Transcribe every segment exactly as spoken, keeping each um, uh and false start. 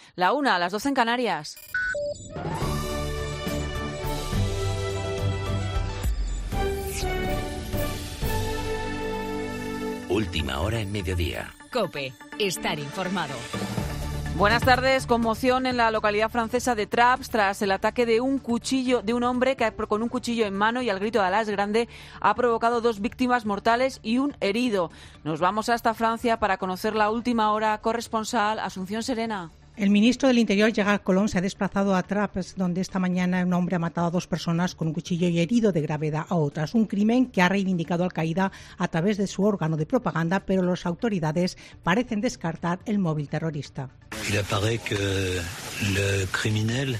La una, a las doce en Canarias. Última hora en mediodía. COPE. Estar informado. Buenas tardes. Conmoción en la localidad francesa de Traps tras el ataque de un cuchillo de un hombre que con un cuchillo en mano y al grito de Alá es grande ha provocado dos víctimas mortales y un herido. Nos vamos hasta Francia para conocer la última hora. Corresponsal Asunción Serena. El ministro del Interior, Gerard Collomb, se ha desplazado a Trappes, donde esta mañana un hombre ha matado a dos personas con un cuchillo y herido de gravedad a otras. Un crimen que ha reivindicado Al-Qaeda a través de su órgano de propaganda, pero las autoridades parecen descartar el móvil terrorista. Il apparaît que le criminel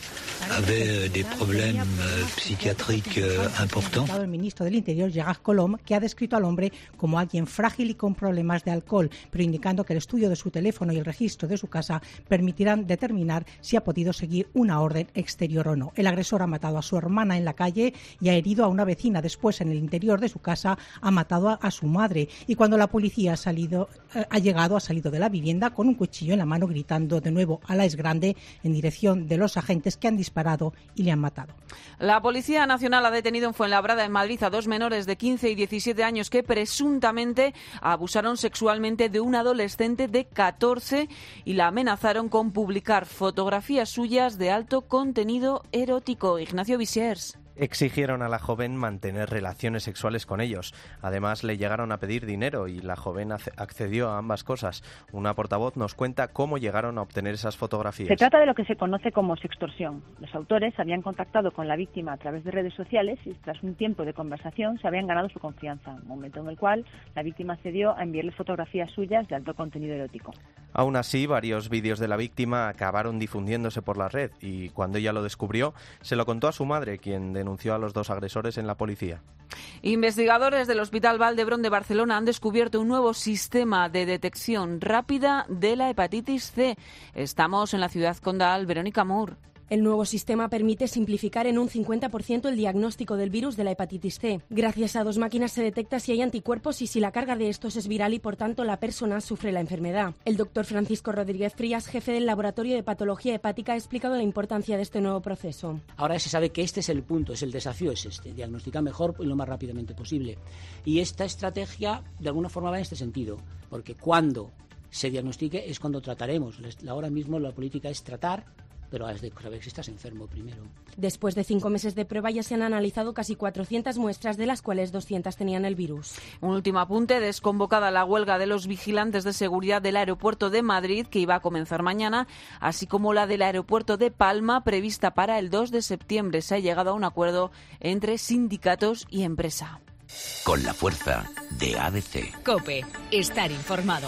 avait des problèmes psychiatriques importants. El ministro del Interior, Gerard Collomb, que ha descrito al hombre como alguien frágil y con problemas de alcohol, pero indicando que el estudio de su teléfono y el registro de su casa permitirán determinar si ha podido seguir una orden exterior o no. El agresor ha matado a su hermana en la calle y ha herido a una vecina. Después, en el interior de su casa, ha matado a, a su madre. Y cuando la policía ha, salido, eh, ha llegado, ha salido de la vivienda con un cuchillo en la mano, gritando de nuevo Alá es grande en dirección de los agentes que han disparado y le han matado. La Policía Nacional ha detenido en Fuenlabrada, en Madrid, a dos menores de quince y diecisiete años que presuntamente abusaron sexualmente de un adolescente de catorce y la amenazaron con publicar fotografías suyas de alto contenido erótico. Ignacio Visiers. Exigieron a la joven mantener relaciones sexuales con ellos. Además, le llegaron a pedir dinero y la joven accedió a ambas cosas. Una portavoz nos cuenta cómo llegaron a obtener esas fotografías. Se trata de lo que se conoce como sextorsión. Los autores habían contactado con la víctima a través de redes sociales y tras un tiempo de conversación se habían ganado su confianza, momento en el cual la víctima accedió a enviarles fotografías suyas de alto contenido erótico. Aún así, varios vídeos de la víctima acabaron difundiéndose por la red y cuando ella lo descubrió, se lo contó a su madre, quien denunció a los dos agresores en la policía. Investigadores del Hospital Vall d'Hebron de Barcelona han descubierto un nuevo sistema de detección rápida de la hepatitis C. Estamos en la ciudad condal. Verónica Moore. El nuevo sistema permite simplificar en un cincuenta por ciento el diagnóstico del virus de la hepatitis C. Gracias a dos máquinas se detecta si hay anticuerpos y si la carga de estos es viral y, por tanto, la persona sufre la enfermedad. El doctor Francisco Rodríguez Frías, jefe del Laboratorio de Patología Hepática, ha explicado la importancia de este nuevo proceso. Ahora se sabe que este es el punto, es el desafío, es este, diagnosticar mejor y lo más rápidamente posible. Y esta estrategia, de alguna forma, va en este sentido, porque cuando se diagnostique es cuando trataremos. Ahora mismo la política es tratar, pero has de saber si estás enfermo primero. Después de cinco meses de prueba ya se han analizado casi cuatrocientas muestras, de las cuales doscientas tenían el virus. Un último apunte: desconvocada la huelga de los vigilantes de seguridad del aeropuerto de Madrid, que iba a comenzar mañana, así como la del aeropuerto de Palma, prevista para el dos de septiembre. Se ha llegado a un acuerdo entre sindicatos y empresa. Con la fuerza de A B C. COPE. Estar informado.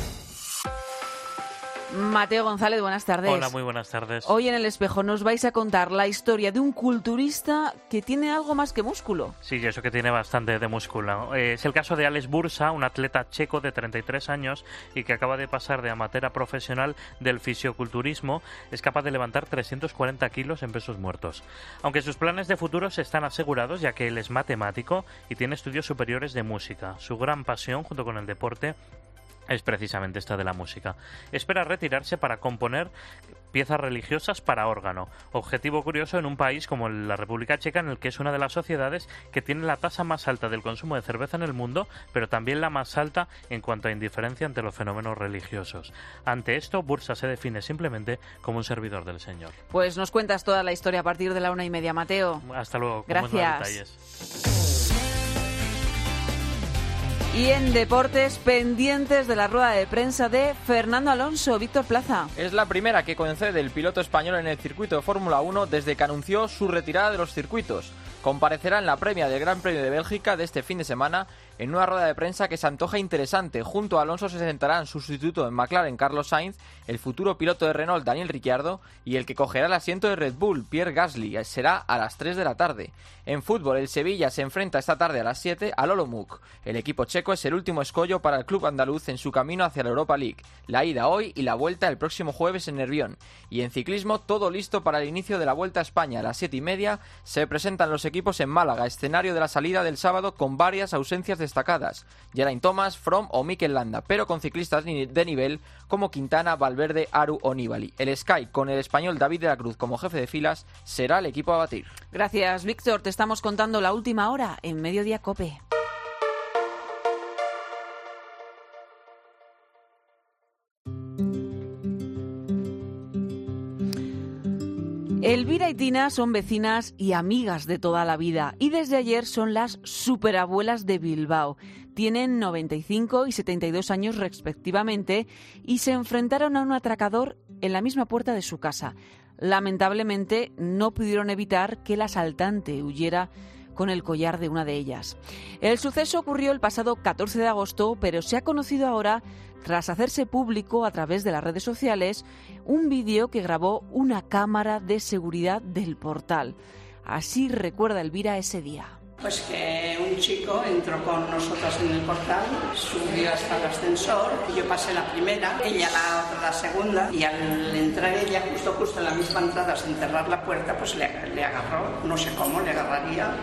Mateo González, buenas tardes. Hola, muy buenas tardes. Hoy en El Espejo nos vais a contar la historia de un culturista que tiene algo más que músculo. Sí, eso que tiene bastante de músculo. Eh, es el caso de Aleš Bursa, un atleta checo de treinta y tres años y que acaba de pasar de amateur a profesional del fisioculturismo. Es capaz de levantar trescientos cuarenta kilos en pesos muertos. Aunque sus planes de futuro se están asegurados, ya que él es matemático y tiene estudios superiores de música. Su gran pasión, junto con el deporte, es precisamente esta de la música. Espera retirarse para componer piezas religiosas para órgano. Objetivo curioso en un país como la República Checa, en el que es una de las sociedades que tiene la tasa más alta del consumo de cerveza en el mundo, pero también la más alta en cuanto a indiferencia ante los fenómenos religiosos. Ante esto, Bursa se define simplemente como un servidor del Señor. Pues nos cuentas toda la historia a partir de la una y media, Mateo. Hasta luego. Gracias. Y en deportes, pendientes de la rueda de prensa de Fernando Alonso. Víctor Plaza. Es la primera que concede el piloto español en el circuito de Fórmula uno desde que anunció su retirada de los circuitos. Comparecerá en la premia del Gran Premio de Bélgica de este fin de semana en una rueda de prensa que se antoja interesante. Junto a Alonso se sentarán su sustituto en McLaren, Carlos Sainz, el futuro piloto de Renault, Daniel Ricciardo, y el que cogerá el asiento de Red Bull, Pierre Gasly. Será a las tres de la tarde. En fútbol, el Sevilla se enfrenta esta tarde a las siete al Olomouc. El equipo checo es el último escollo para el club andaluz en su camino hacia la Europa League. La ida hoy y la vuelta el próximo jueves en Nervión. Y en ciclismo, todo listo para el inicio de la Vuelta a España. A las siete y media se presentan los equipos equipos en Málaga, escenario de la salida del sábado con varias ausencias destacadas, Geraint Thomas, Froome o Mikel Landa, pero con ciclistas de nivel como Quintana, Valverde, Aru o Nibali. El Sky, con el español David de la Cruz como jefe de filas, será el equipo a batir. Gracias, Víctor. Te estamos contando la última hora en Mediodía COPE. Elvira y Tina son vecinas y amigas de toda la vida y desde ayer son las superabuelas de Bilbao. Tienen noventa y cinco y setenta y dos años respectivamente y se enfrentaron a un atracador en la misma puerta de su casa. Lamentablemente no pudieron evitar que el asaltante huyera con el collar de una de ellas. El suceso ocurrió el pasado catorce de agosto, pero se ha conocido ahora, tras hacerse público a través de las redes sociales, un vídeo que grabó una cámara de seguridad del portal. Así recuerda Elvira ese día. Pues que un chico entró con nosotros en el portal, subió hasta el ascensor, yo pasé la primera, ella la otra la segunda, y al entrar ella justo justo en la misma entrada sin cerrar la puerta, pues le, le agarró, no sé cómo le agarraría.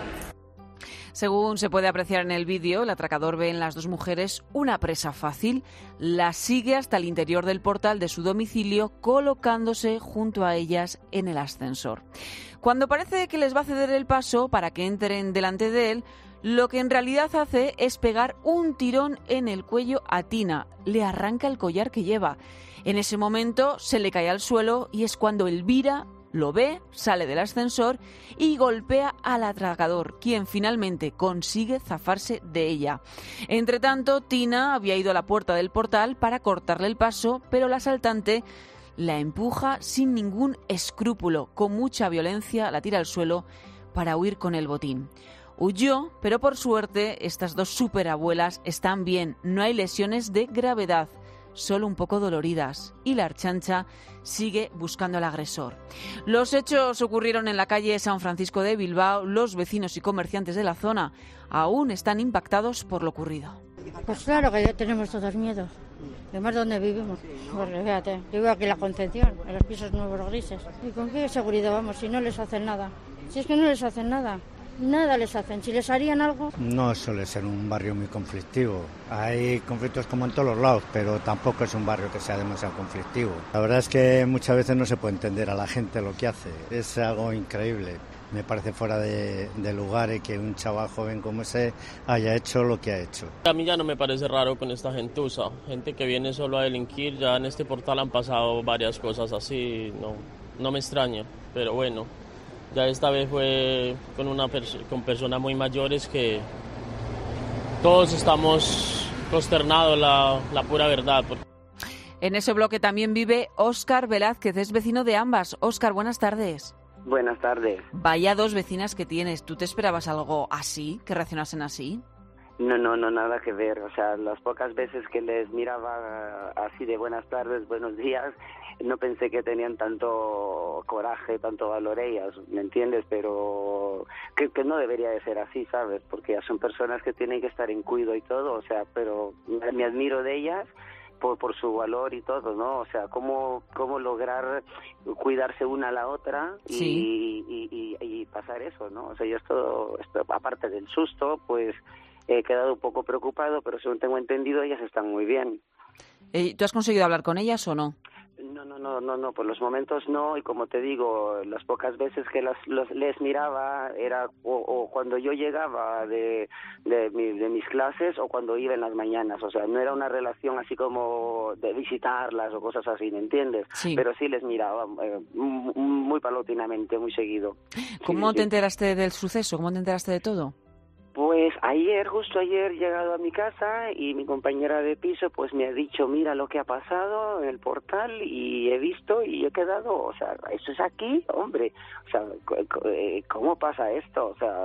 Según se puede apreciar en el vídeo, el atracador ve en las dos mujeres una presa fácil, las sigue hasta el interior del portal de su domicilio, colocándose junto a ellas en el ascensor. Cuando parece que les va a ceder el paso para que entren delante de él, lo que en realidad hace es pegar un tirón en el cuello a Tina, le arranca el collar que lleva. En ese momento se le cae al suelo y es cuando Elvira lo ve, sale del ascensor y golpea al atracador, quien finalmente consigue zafarse de ella. Entre tanto, Tina había ido a la puerta del portal para cortarle el paso, pero el asaltante la empuja sin ningún escrúpulo, con mucha violencia la tira al suelo para huir con el botín. Huyó, pero por suerte estas dos superabuelas están bien, no hay lesiones de gravedad, solo un poco doloridas, y la Archancha sigue buscando al agresor. Los hechos ocurrieron en la calle San Francisco de Bilbao. Los vecinos y comerciantes de la zona aún están impactados por lo ocurrido. Pues claro que ya tenemos todos miedo. Además, ¿dónde vivimos? Pues fíjate, yo vivo aquí en la Concepción, en los pisos nuevos grises. ¿Y con qué seguridad vamos si no les hacen nada? Si es que no les hacen nada. Nada les hacen. Si les harían algo... No suele ser un barrio muy conflictivo. Hay conflictos como en todos los lados, pero tampoco es un barrio que sea demasiado conflictivo. La verdad es que muchas veces no se puede entender a la gente lo que hace. Es algo increíble. Me parece fuera de, de lugar que un chaval joven como ese haya hecho lo que ha hecho. A mí ya no me parece raro con esta gentuza. Gente que viene solo a delinquir. Ya en este portal han pasado varias cosas así. No, no me extraña, pero bueno. Ya esta vez fue con una pers- con personas muy mayores que todos estamos consternados, la, la pura verdad. En ese bloque también vive Óscar Velázquez, es vecino de ambas. Óscar, buenas tardes. Buenas tardes. Vaya dos vecinas que tienes. ¿Tú te esperabas algo así, que reaccionasen así? No, no, no, nada que ver. O sea, las pocas veces que les miraba así de buenas tardes, buenos días, no pensé que tenían tanto coraje, tanto valor ellas, ¿me entiendes? Pero que, que no debería de ser así, ¿sabes? Porque son personas que tienen que estar en cuido y todo, o sea, pero me, me admiro de ellas por, por su valor y todo, ¿no? O sea, cómo, cómo lograr cuidarse una a la otra y, sí. y, y, y pasar eso, ¿no? O sea, yo esto, esto, aparte del susto, pues he quedado un poco preocupado, pero según tengo entendido, ellas están muy bien. Eh, ¿Tú has conseguido hablar con ellas o no? No, no, no, no, no, por los momentos no, y como te digo, las pocas veces que las, los, les miraba era o, o cuando yo llegaba de, de, mi, de mis clases o cuando iba en las mañanas, o sea, no era una relación así como de visitarlas o cosas así, ¿me entiendes? Sí. Pero sí les miraba eh, muy paulatinamente, muy seguido. ¿Cómo sí, te sí. enteraste del suceso? ¿Cómo te enteraste de todo? Pues ayer, justo ayer, he llegado a mi casa y mi compañera de piso pues me ha dicho, mira lo que ha pasado en el portal, y he visto y he quedado, o sea, ¿eso es aquí? Hombre, o sea, ¿cómo pasa esto? O sea,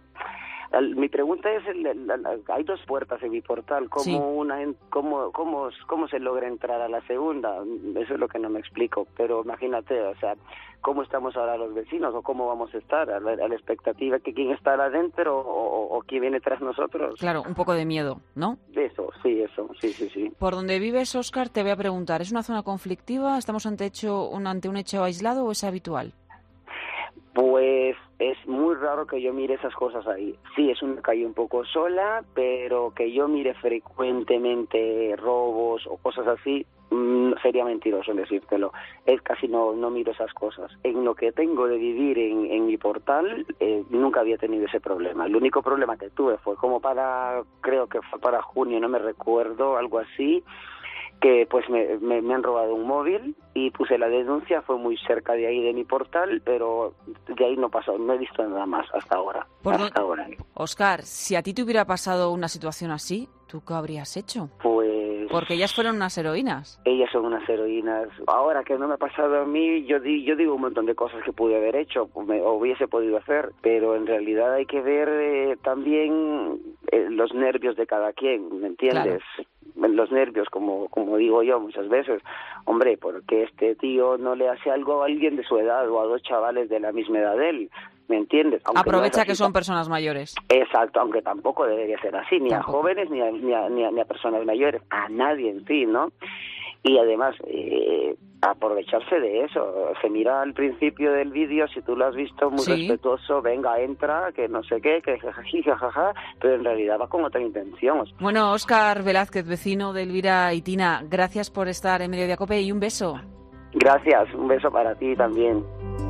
mi pregunta es, hay dos puertas en mi portal, ¿cómo, sí. una, cómo, cómo, cómo se logra entrar a la segunda? Eso es lo que no me explico, pero imagínate, o sea, ¿cómo estamos ahora los vecinos o cómo vamos a estar? ¿A la, a la expectativa que quién está adentro o, o, o quién viene tras nosotros? Claro, un poco de miedo, ¿no? Eso, sí, eso, sí, sí, sí. Por donde vives, Óscar, te voy a preguntar, ¿es una zona conflictiva? ¿Estamos ante, hecho, un, ante un hecho aislado o es habitual? Pues es muy raro que yo mire esas cosas ahí. Sí, es una calle un poco sola, pero que yo mire frecuentemente robos o cosas así, mmm, sería mentiroso en decírtelo. Es casi no, no miro esas cosas. En lo que tengo de vivir en, en mi portal, eh, nunca había tenido ese problema. El único problema que tuve fue como para, creo que fue para junio, no me recuerdo, algo así, que pues me, me, me han robado un móvil y puse la denuncia, fue muy cerca de ahí de mi portal, pero de ahí no pasó, no he visto nada más hasta ahora. Hasta ahora. Óscar, si a ti te hubiera pasado una situación así, ¿tú qué habrías hecho? Pues... Porque ellas fueron unas heroínas. Ellas son unas heroínas. Ahora que no me ha pasado a mí, yo, di, yo digo un montón de cosas que pude haber hecho, me, o hubiese podido hacer, pero en realidad hay que ver eh, también eh, los nervios de cada quien, ¿me entiendes? Claro. Los nervios, como como digo yo muchas veces, hombre, porque este tío no le hace algo a alguien de su edad o a dos chavales de la misma edad de él, ¿me entiendes? Aunque aprovecha no que son personas mayores. Exacto, aunque tampoco debería ser así, ni tampoco. a jóvenes ni a, ni, a, ni, a, ni a personas mayores, a nadie en sí, ¿no? Y además, eh, aprovecharse de eso. Se mira al principio del vídeo, si tú lo has visto, muy sí. respetuoso, venga, entra, que no sé qué, que jajají, jajaja, pero en realidad va con otra intención. Bueno, Óscar Velázquez, vecino de Elvira y Tina, gracias por estar en Mediodía Cope y un beso. Gracias, un beso para ti también.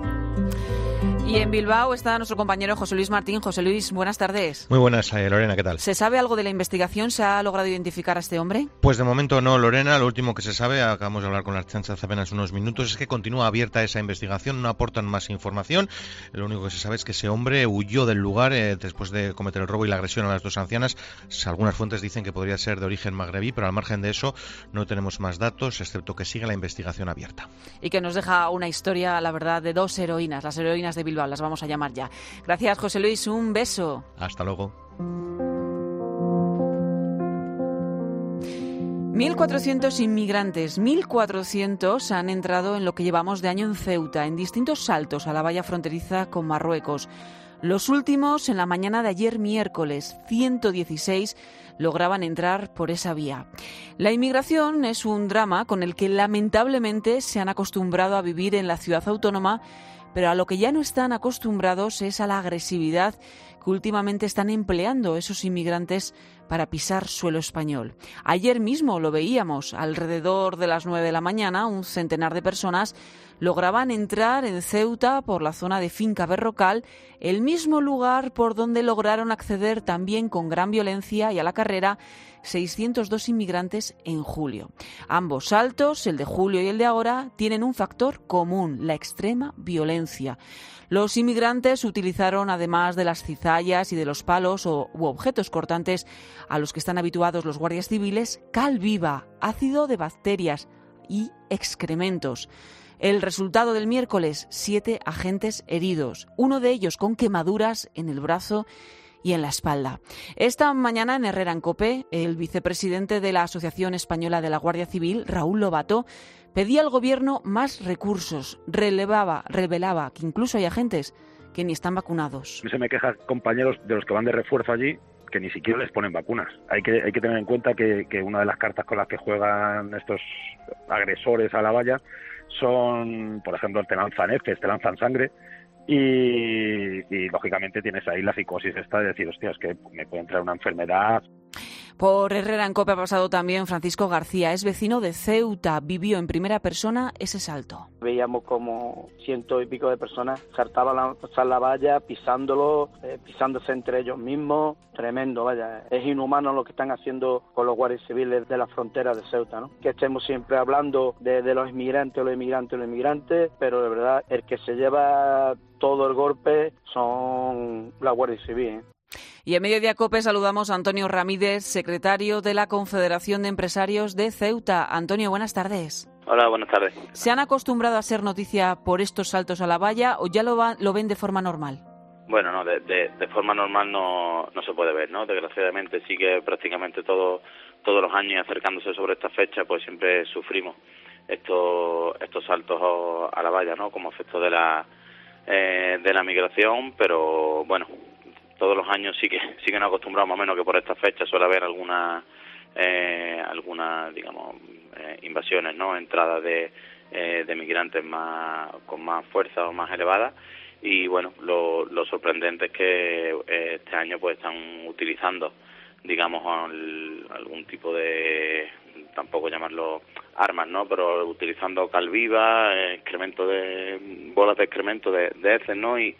Y en Bilbao está nuestro compañero José Luis Martín. José Luis, buenas tardes. Muy buenas, eh, Lorena, ¿qué tal? ¿Se sabe algo de la investigación? ¿Se ha logrado identificar a este hombre? Pues de momento no, Lorena. Lo último que se sabe, acabamos de hablar con la Ertzaintza hace apenas unos minutos, es que continúa abierta esa investigación, no aportan más información. Lo único que se sabe es que ese hombre huyó del lugar eh, después de cometer el robo y la agresión a las dos ancianas. Algunas fuentes dicen que podría ser de origen magrebí, pero al margen de eso no tenemos más datos, excepto que sigue la investigación abierta. Y que nos deja una historia, la verdad, de dos heroínas, las heroínas de Bilbao, las vamos a llamar ya. Gracias, José Luis, un beso. Hasta luego. mil cuatrocientos inmigrantes, mil cuatrocientos han entrado en lo que llevamos de año en Ceuta, en distintos saltos a la valla fronteriza con Marruecos. Los últimos en la mañana de ayer miércoles, ciento dieciséis lograban entrar por esa vía. La inmigración es un drama con el que lamentablemente se han acostumbrado a vivir en la ciudad autónoma, pero a lo que ya no están acostumbrados es a la agresividad que últimamente están empleando esos inmigrantes para pisar suelo español. Ayer mismo lo veíamos, alrededor de las nueve de la mañana, un centenar de personas lograban entrar en Ceuta por la zona de Finca Berrocal, el mismo lugar por donde lograron acceder también con gran violencia y a la carrera seiscientos dos inmigrantes en julio. Ambos saltos, el de julio y el de ahora, tienen un factor común, la extrema violencia. Los inmigrantes utilizaron, además de las cizallas y de los palos o, u objetos cortantes a los que están habituados los guardias civiles, cal viva, ácido de bacterias y excrementos. El resultado del miércoles, siete agentes heridos, uno de ellos con quemaduras en el brazo y en la espalda. Esta mañana en Herrera en Cope, el vicepresidente de la Asociación Española de la Guardia Civil, Raúl Lobato, pedía al gobierno más recursos, relevaba, revelaba que incluso hay agentes que ni están vacunados. Se me quejan compañeros de los que van de refuerzo allí que ni siquiera les ponen vacunas. Hay que hay que tener en cuenta que, que una de las cartas con las que juegan estos agresores a la valla son, por ejemplo, te lanzan heces, te lanzan sangre. Y, y lógicamente tienes ahí la psicosis esta de decir, hostia, es que me puede entrar una enfermedad. Por Herrera en Cope ha pasado también Francisco García, es vecino de Ceuta, vivió en primera persona ese salto. Veíamos como ciento y pico de personas saltaban la, pasar la valla, pisándolo, eh, pisándose entre ellos mismos, tremendo, vaya. Es inhumano lo que están haciendo con los guardias civiles de la frontera de Ceuta, ¿no? Que estemos siempre hablando de, de los inmigrantes, los inmigrantes, los inmigrantes, pero de verdad el que se lleva todo el golpe son la Guardia Civil, ¿eh? Y en Mediodía Cope saludamos a Antonio Ramírez, secretario de la Confederación de Empresarios de Ceuta. Antonio, buenas tardes. Hola, buenas tardes. ¿Se han acostumbrado a ser noticia por estos saltos a la valla o ya lo, va, lo ven de forma normal? Bueno, no, de, de, de forma normal no, no se puede ver, ¿no? Desgraciadamente sí que prácticamente todo, todos los años acercándose sobre esta fecha, pues siempre sufrimos estos, estos saltos a la valla, ¿no? Como efecto de la, eh, de la migración, pero bueno, todos los años sí que sí que nos acostumbramos más o menos que por esta fecha suele haber alguna eh, alguna digamos eh, invasiones, no entradas de eh, de migrantes más con más fuerza o más elevada, y bueno, lo, lo sorprendente es que eh, este año pues están utilizando, digamos, al, algún tipo de, tampoco llamarlo armas, ¿no? Pero utilizando cal viva, excremento de, bolas de excremento de, de heces, ¿no? Y,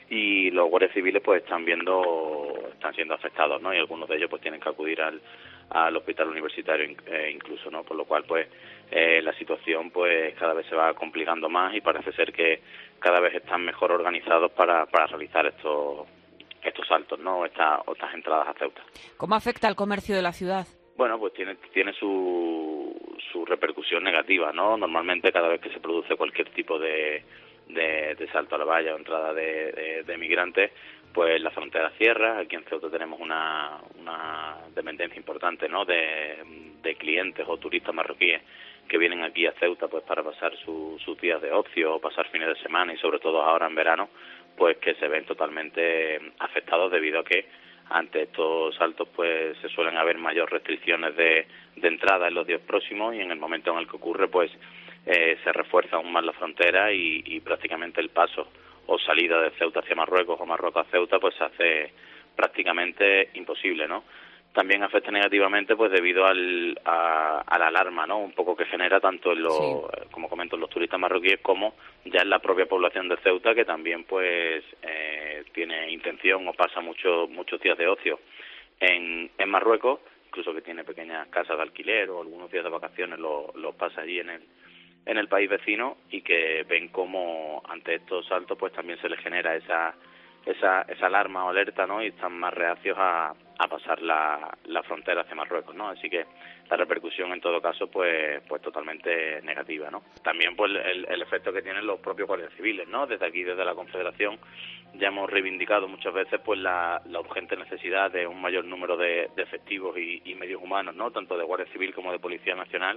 y los guardias civiles pues están viendo, están siendo afectados, ¿no? Y algunos de ellos pues tienen que acudir al, al hospital universitario eh, incluso, ¿no? Por lo cual pues eh, la situación pues cada vez se va complicando más y parece ser que cada vez están mejor organizados para, para realizar estos estos saltos, ¿no? Estas, estas entradas a Ceuta. ¿Cómo afecta al comercio de la ciudad? Bueno, pues tiene tiene su, su repercusión negativa, ¿no? Normalmente cada vez que se produce cualquier tipo de, de, de salto a la valla o entrada de, de, de migrantes, pues la frontera cierra. Aquí en Ceuta tenemos una, una dependencia importante, ¿no? De, de clientes o turistas marroquíes que vienen aquí a Ceuta pues para pasar su, sus días de ocio o pasar fines de semana y sobre todo ahora en verano, pues que se ven totalmente afectados debido a que ante estos saltos pues se suelen haber mayor restricciones de, de entrada en los días próximos y en el momento en el que ocurre pues eh, se refuerza aún más la frontera y, y prácticamente el paso o salida de Ceuta hacia Marruecos o Marruecos a Ceuta pues se hace prácticamente imposible, ¿no? También afecta negativamente pues debido al, a, a la alarma, ¿no? Un poco que genera tanto en los, sí. como comento, en los turistas marroquíes como ya en la propia población de Ceuta, que también pues eh, tiene intención o pasa muchos muchos días de ocio en, en Marruecos, incluso que tiene pequeñas casas de alquiler o algunos días de vacaciones los lo pasa allí en el en el país vecino y que ven como ante estos saltos pues también se les genera esa esa esa alarma o alerta, ¿no? Y están más reacios a, a pasar la, la frontera hacia Marruecos, ¿no? Así que la repercusión en todo caso pues pues totalmente negativa, ¿no? También pues el, el efecto que tienen los propios guardias civiles, ¿no? Desde aquí, desde la Confederación, ya hemos reivindicado muchas veces pues la, la urgente necesidad de un mayor número de, de efectivos y, y medios humanos, ¿no? Tanto de Guardia Civil como de Policía Nacional,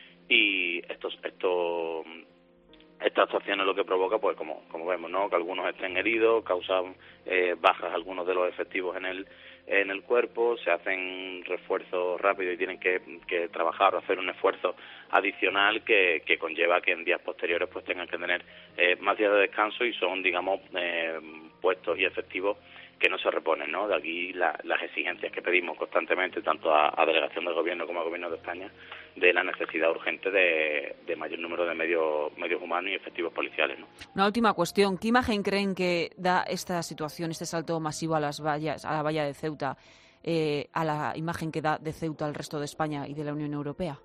y estos estos Esta actuación lo que provoca, pues como como vemos, ¿no? Que algunos estén heridos, causan eh, bajas algunos de los efectivos en el en el cuerpo, se hacen refuerzos rápidos y tienen que, que trabajar o hacer un esfuerzo adicional que, que conlleva que en días posteriores pues tengan que tener eh, más días de descanso y son, digamos, eh, puestos y efectivos que no se reponen, ¿no? De aquí la, las exigencias que pedimos constantemente, tanto a, a Delegación del Gobierno como a Gobierno de España, de la necesidad urgente de, de mayor número de medios, medios humanos y efectivos policiales, ¿no? Una última cuestión. ¿Qué imagen creen que da esta situación, este salto masivo a las vallas, a la valla de Ceuta, eh, a la imagen que da de Ceuta al resto de España y de la Unión Europea?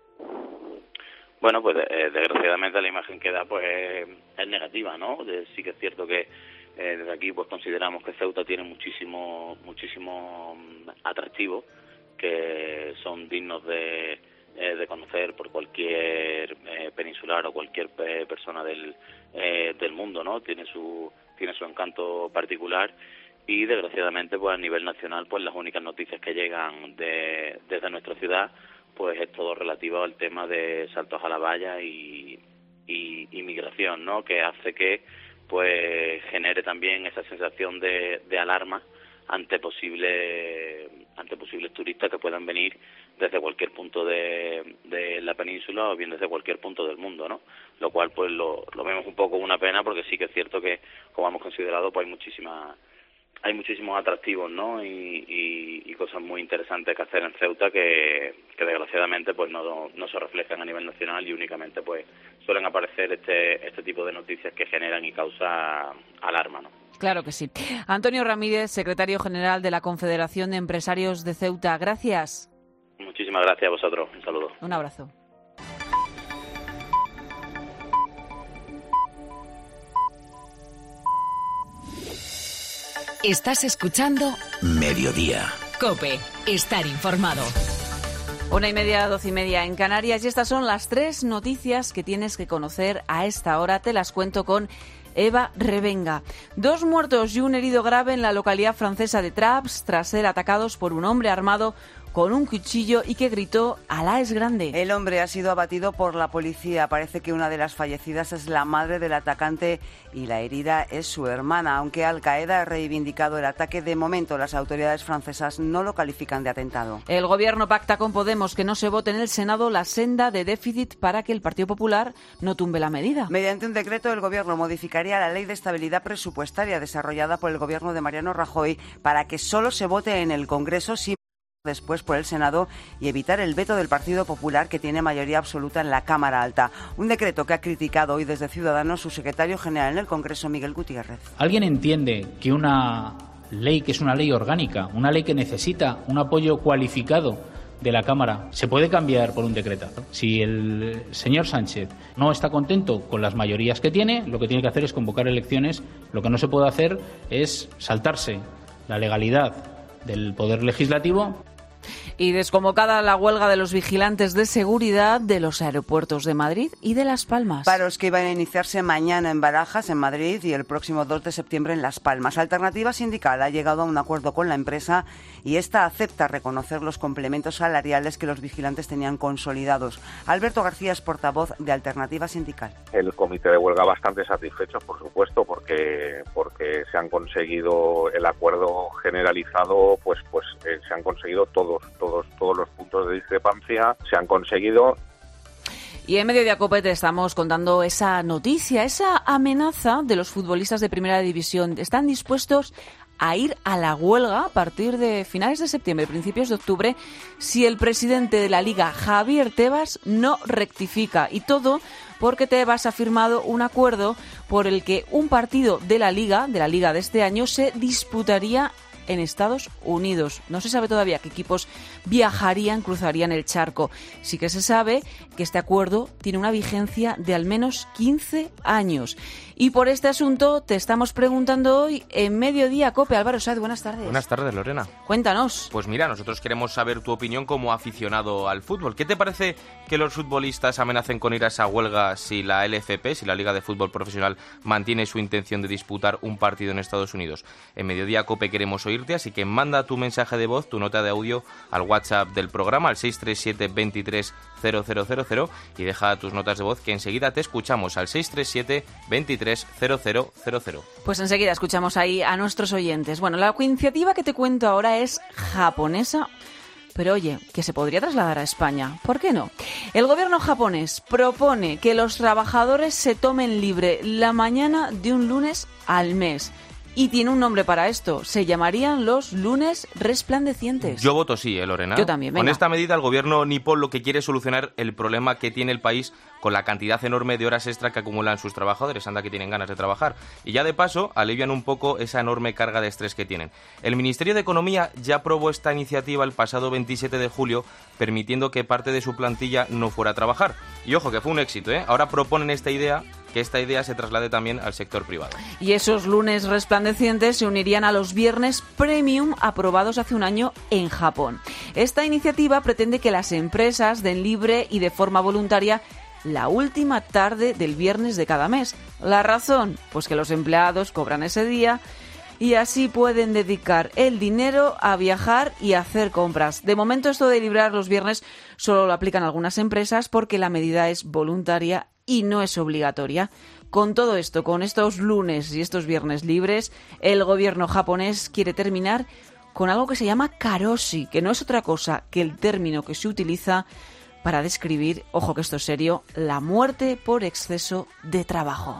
Bueno, pues eh, desgraciadamente la imagen que da pues es negativa, ¿no? De, sí que es cierto que Eh, desde aquí pues consideramos que Ceuta tiene muchísimo muchísimo atractivos que son dignos de, eh, de conocer por cualquier eh, peninsular o cualquier eh, persona del eh, del mundo, ¿no? Tiene su tiene su encanto particular y desgraciadamente pues a nivel nacional pues las únicas noticias que llegan de desde nuestra ciudad pues es todo relativo al tema de saltos a la valla y y inmigración, ¿no? Que hace que pues genere también esa sensación de, de alarma ante posibles ante posibles turistas que puedan venir desde cualquier punto de, de la península o bien desde cualquier punto del mundo, ¿no? Lo cual pues lo, lo vemos un poco una pena porque sí que es cierto que, como hemos considerado, pues hay muchísimas hay muchísimos atractivos, ¿no? Y, y, y cosas muy interesantes que hacer en Ceuta que, que desgraciadamente pues no, no se reflejan a nivel nacional y únicamente pues suelen aparecer este este tipo de noticias que generan y causan alarma, ¿no? Claro que sí. Antonio Ramírez, secretario general de la Confederación de Empresarios de Ceuta. Gracias. Muchísimas gracias a vosotros. Un saludo. Un abrazo. Estás escuchando Mediodía. COPE. Estar informado. Una y media, doce y media en Canarias y estas son las tres noticias que tienes que conocer a esta hora. Te las cuento con Eva Revenga. Dos muertos y un herido grave en la localidad francesa de Traps tras ser atacados por un hombre armado con un cuchillo y que gritó «Alá es grande». El hombre ha sido abatido por la policía. Parece que una de las fallecidas es la madre del atacante y la herida es su hermana. Aunque Al-Qaeda ha reivindicado el ataque, de momento las autoridades francesas no lo califican de atentado. El gobierno pacta con Podemos que no se vote en el Senado la senda de déficit para que el Partido Popular no tumbe la medida. Mediante un decreto, el gobierno modificaría la ley de estabilidad presupuestaria desarrollada por el gobierno de Mariano Rajoy para que solo se vote en el Congreso sin después por el Senado y evitar el veto del Partido Popular, que tiene mayoría absoluta en la Cámara Alta. Un decreto que ha criticado hoy desde Ciudadanos su secretario general en el Congreso, Miguel Gutiérrez. ¿Alguien entiende que una ley que es una ley orgánica, una ley que necesita un apoyo cualificado de la Cámara, se puede cambiar por un decreto? Si el señor Sánchez no está contento con las mayorías que tiene, lo que tiene que hacer es convocar elecciones. Lo que no se puede hacer es saltarse la legalidad del Poder Legislativo. Y desconvocada la huelga de los vigilantes de seguridad de los aeropuertos de Madrid y de Las Palmas. Paros que iban a iniciarse mañana en Barajas, en Madrid, y el próximo dos de septiembre en Las Palmas. Alternativa Sindical ha llegado a un acuerdo con la empresa y esta acepta reconocer los complementos salariales que los vigilantes tenían consolidados. Alberto García es portavoz de Alternativa Sindical. El comité de huelga bastante satisfecho, por supuesto, porque porque se han conseguido el acuerdo generalizado, pues pues eh, se han conseguido todos todos todos los puntos de discrepancia, se han conseguido. Y en Mediodía Cope te estamos contando esa noticia, esa amenaza de los futbolistas de Primera División. Están dispuestos a ir a la huelga a partir de finales de septiembre, principios de octubre, si el presidente de la Liga, Javier Tebas, no rectifica. Y todo porque Tebas ha firmado un acuerdo por el que un partido de la Liga, de la Liga de este año, se disputaría en Estados Unidos. No se sabe todavía qué equipos viajarían, cruzarían el charco. Sí que se sabe que este acuerdo tiene una vigencia de al menos quince años. Y por este asunto te estamos preguntando hoy en Mediodía Cope. Álvaro Saez, buenas tardes. Buenas tardes, Lorena. Cuéntanos. Pues mira, nosotros queremos saber tu opinión como aficionado al fútbol. ¿Qué te parece que los futbolistas amenacen con ir a esa huelga si la L F P, si la Liga de Fútbol Profesional, mantiene su intención de disputar un partido en Estados Unidos? En Mediodía Cope queremos oírte, así que manda tu mensaje de voz, tu nota de audio al WhatsApp del programa, al seis tres siete, veintitrés, cero cero cero cero, y deja tus notas de voz que enseguida te escuchamos al seis tres siete, veintitrés, cero cero cero cero. Pues enseguida escuchamos ahí a nuestros oyentes. Bueno, la iniciativa que te cuento ahora es japonesa, pero oye, que se podría trasladar a España. ¿Por qué no? El gobierno japonés propone que los trabajadores se tomen libre la mañana de un lunes al mes. Y tiene un nombre para esto. Se llamarían los lunes resplandecientes. Yo voto sí, ¿eh, Lorena? Yo también, venga. Con esta medida el gobierno nipón lo que quiere es solucionar el problema que tiene el país con la cantidad enorme de horas extra que acumulan sus trabajadores. Anda que tienen ganas de trabajar. Y ya de paso alivian un poco esa enorme carga de estrés que tienen. El Ministerio de Economía ya aprobó esta iniciativa el pasado veintisiete de julio, permitiendo que parte de su plantilla no fuera a trabajar. Y ojo, que fue un éxito, ¿eh? Ahora proponen esta idea, que esta idea se traslade también al sector privado. Y esos lunes resplandecientes se unirían a los viernes premium aprobados hace un año en Japón. Esta iniciativa pretende que las empresas den libre y de forma voluntaria la última tarde del viernes de cada mes. ¿La razón? Pues que los empleados cobran ese día y así pueden dedicar el dinero a viajar y a hacer compras. De momento esto de librar los viernes solo lo aplican algunas empresas porque la medida es voluntaria y no es obligatoria. Con todo esto, con estos lunes y estos viernes libres, el gobierno japonés quiere terminar con algo que se llama karoshi, que no es otra cosa que el término que se utiliza para describir, ojo que esto es serio, la muerte por exceso de trabajo.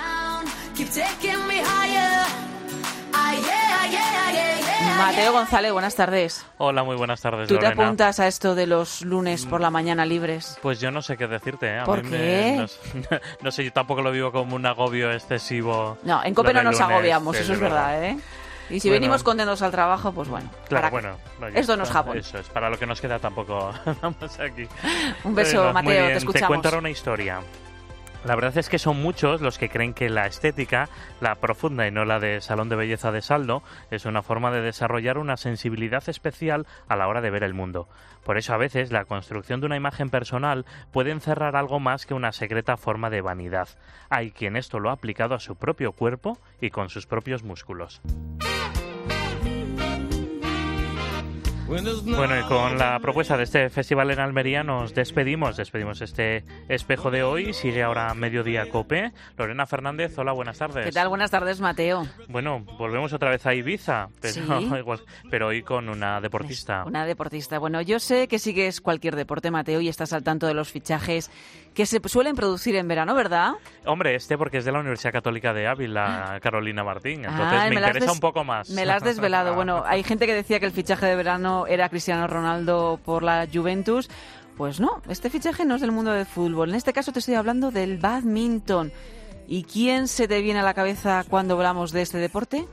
Mateo González, buenas tardes. Hola, muy buenas tardes, ¿Tú Lorena? te apuntas a esto de los lunes por la mañana libres? Pues yo no sé qué decirte, ¿eh? A ¿Por mí qué? Me, no, no sé, yo tampoco lo vivo como un agobio excesivo. No, en COPE no nos lunes, agobiamos, sí, eso es verdad, ¿eh? Y si bueno, venimos contentos al trabajo, pues bueno. Claro, bueno. Oye, esto no es Japón. Eso es, para lo que nos queda tampoco vamos aquí. Un beso, bueno, Mateo, muy bien, te escuchamos. Te cuento ahora una historia. La verdad es que son muchos los que creen que la estética, la profunda y no la de salón de belleza de saldo, es una forma de desarrollar una sensibilidad especial a la hora de ver el mundo. Por eso a veces la construcción de una imagen personal puede encerrar algo más que una secreta forma de vanidad. Hay quien esto lo ha aplicado a su propio cuerpo y con sus propios músculos. Bueno, y con la propuesta de este festival en Almería nos despedimos, despedimos este espejo de hoy. Sigue ahora Mediodía Cope. Lorena Fernández, hola, buenas tardes. ¿Qué tal? Buenas tardes, Mateo. Bueno, volvemos otra vez a Ibiza, pero, ¿Sí? igual, pero hoy con una deportista. Una deportista. Bueno, yo sé que sigues cualquier deporte, Mateo, y estás al tanto de los fichajes que se suelen producir en verano, ¿verdad? Hombre, este porque es de la Universidad Católica de Ávila, Carolina Martín, entonces Ay, me, me interesa des... un poco más. Me la has desvelado. Bueno, hay gente que decía que el fichaje de verano era Cristiano Ronaldo por la Juventus. Pues no, este fichaje no es del mundo del fútbol. En este caso te estoy hablando del bádminton. ¿Y quién se te viene a la cabeza cuando hablamos de este deporte?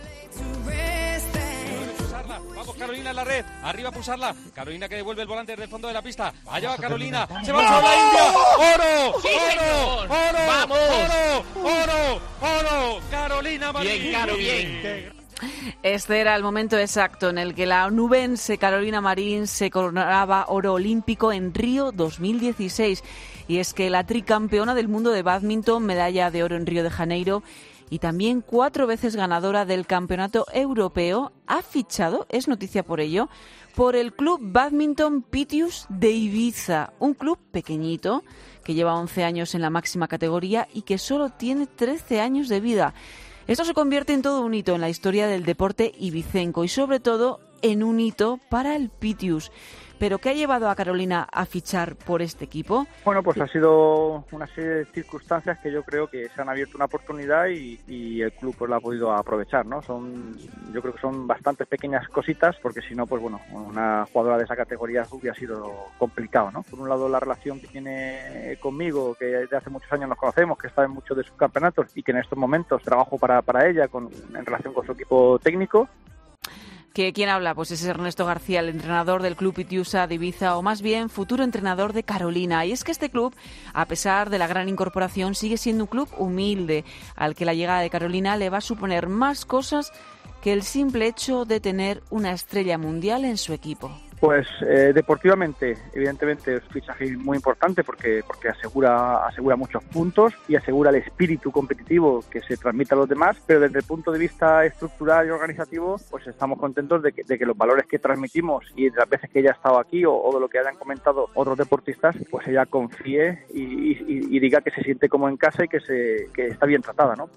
Vamos, Carolina en la red, arriba a pulsarla. Carolina que devuelve el volante desde el fondo de la pista. Allá va Carolina, se va a la India. ¡Oro! Sí, ¡Oro! señor. ¡Oro! ¡Vamos! ¡Oro! ¡Oro! ¡Oro! ¡Carolina Marín! Bien, Caro, bien. Este era el momento exacto en el que la nubense Carolina Marín se coronaba oro olímpico en Río dos mil dieciséis. Y es que la tricampeona del mundo de bádminton, medalla de oro en Río de Janeiro y también cuatro veces ganadora del Campeonato Europeo, ha fichado, es noticia por ello, por el Club Bádminton Pitius de Ibiza, un club pequeñito que lleva once años en la máxima categoría y que solo tiene trece años de vida. Esto se convierte en todo un hito en la historia del deporte ibicenco y sobre todo en un hito para el Pitius. ¿Pero qué ha llevado a Carolina a fichar por este equipo? Bueno, pues ha sido una serie de circunstancias que yo creo que se han abierto una oportunidad y, y el club pues la ha podido aprovechar, ¿no? Son, yo creo que son bastantes pequeñas cositas, porque si no, pues bueno, una jugadora de esa categoría hubiera sido complicado, ¿no? Por un lado, la relación que tiene conmigo, que desde hace muchos años nos conocemos, que está en muchos de sus campeonatos y que en estos momentos trabajo para, para ella con, en relación con su equipo técnico. ¿Que ¿Quién habla? Pues es Ernesto García, el entrenador del Club Pitiusa de Ibiza, o más bien futuro entrenador de Carolina. Y es que este club, a pesar de la gran incorporación, sigue siendo un club humilde, al que la llegada de Carolina le va a suponer más cosas que el simple hecho de tener una estrella mundial en su equipo. Pues eh, deportivamente, evidentemente es un fichaje muy importante porque porque asegura asegura muchos puntos y asegura el espíritu competitivo que se transmite a los demás, pero desde el punto de vista estructural y organizativo, pues estamos contentos de que, de que los valores que transmitimos y de las veces que ella ha estado aquí o, o de lo que hayan comentado otros deportistas, pues ella confíe y, y, y diga que se siente como en casa y que, se, que está bien tratada, ¿no?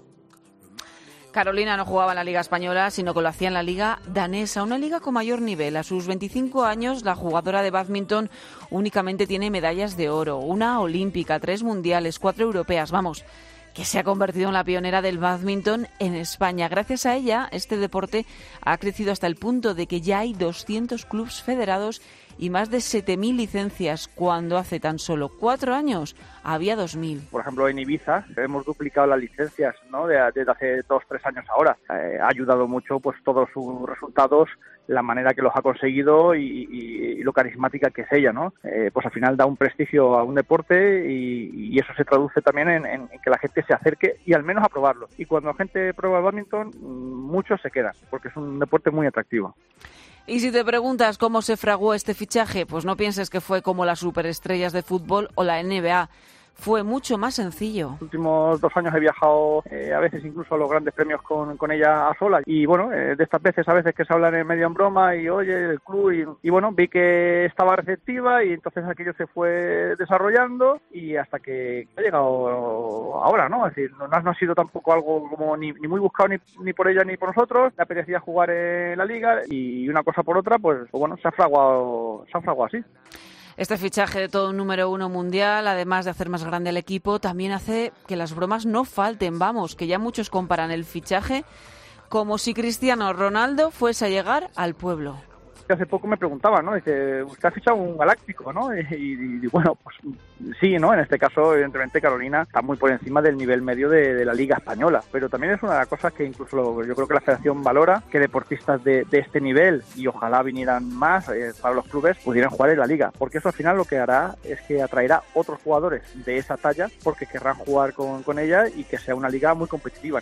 Carolina no jugaba en la Liga Española, sino que lo hacía en la Liga Danesa, una liga con mayor nivel. A sus veinticinco años, la jugadora de bádminton únicamente tiene medallas de oro, una olímpica, tres mundiales, cuatro europeas, vamos, que se ha convertido en la pionera del bádminton en España. Gracias a ella, este deporte ha crecido hasta el punto de que ya hay doscientos clubes federados y más de siete mil licencias, cuando hace tan solo cuatro años había dos mil. Por ejemplo, en Ibiza hemos duplicado las licencias, ¿no? Desde hace dos, tres años ahora. Eh, ha ayudado mucho pues todos sus resultados, la manera que los ha conseguido y, y, y lo carismática que es ella, ¿no? Eh, pues al final da un prestigio a un deporte y, y eso se traduce también en, en que la gente se acerque y al menos a probarlo. Y cuando la gente prueba el bádminton, muchos se quedan, porque es un deporte muy atractivo. Y si te preguntas cómo se fraguó este fichaje, pues no pienses que fue como las superestrellas de fútbol o la N B A. Fue mucho más sencillo. Los últimos dos años he viajado eh, a veces incluso a los grandes premios con, con ella a solas y bueno, eh, de estas veces a veces que se hablan en medio en broma y oye, el club y, y bueno, vi que estaba receptiva y entonces aquello se fue desarrollando y hasta que ha llegado ahora, ¿no? Es decir, no, no ha sido tampoco algo como ni, ni muy buscado ni, ni por ella ni por nosotros, le apetecía jugar en la liga y una cosa por otra, pues, pues bueno, se ha fraguado, se ha fraguado así. Este fichaje de todo un número uno mundial, además de hacer más grande el equipo, también hace que las bromas no falten. Vamos, que ya muchos comparan el fichaje como si Cristiano Ronaldo fuese a llegar al pueblo. Hace poco me preguntaba, ¿no? Dice, usted ha fichado un galáctico, ¿no? Y, y, y bueno, pues sí, ¿no? En este caso, evidentemente, Carolina está muy por encima del nivel medio de, de la Liga Española. Pero también es una de las cosas que incluso lo, yo creo que la Federación valora, que deportistas de, de este nivel, y ojalá vinieran más eh, para los clubes, pudieran jugar en la Liga. Porque eso al final lo que hará es que atraerá otros jugadores de esa talla, porque querrán jugar con, con ella y que sea una liga muy competitiva.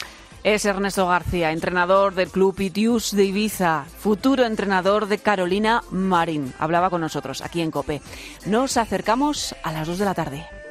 Es Ernesto García, entrenador del Club Pitius de Ibiza, futuro entrenador de Carolina Marín. Hablaba con nosotros aquí en COPE. Nos acercamos a las dos de la tarde.